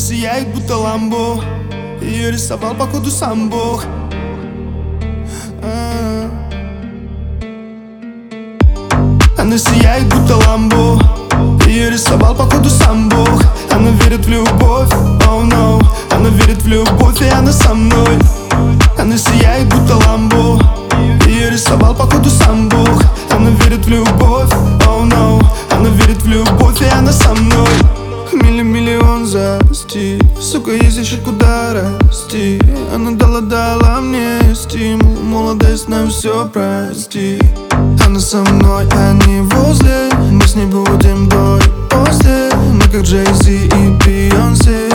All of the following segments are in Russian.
сияет, будто ламбо. Ее рисовал, походу, сам Бог. Она сияет, будто ламбо. Ее рисовал, походу, сам Бог. Она верит в любовь, oh no. Она верит в любовь, и она со мной. Она сияет, будто ламбо. Ее рисовал, походу, сам Бог. Она верит в любовь, oh no. Она верит в любовь, и она со мной. Миллион за стиль, сука, есть еще куда расти. Она дала мне стимул, молодость нам все прости. Она со мной, а не возле. Мы с ней будем до и после. Мы как Джей-Зи и Бейонсе.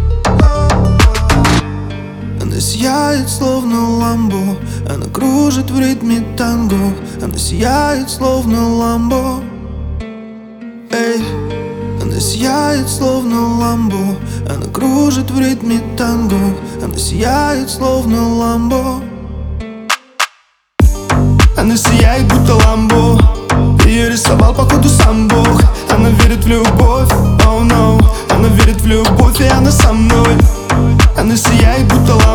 Она сияет, словно ламбо. Она кружит в ритме танго. Она сияет, словно ламбо. Эй. Она сияет, словно ламбо. Она кружит в ритме танго. Она сияет, словно ламбо. Она сияет, будто ламбо. Ее рисовал, походу, сам Бог. Она верит в любовь, oh no. Она верит в любовь, и она со мной. Она сияет, будто ламбо.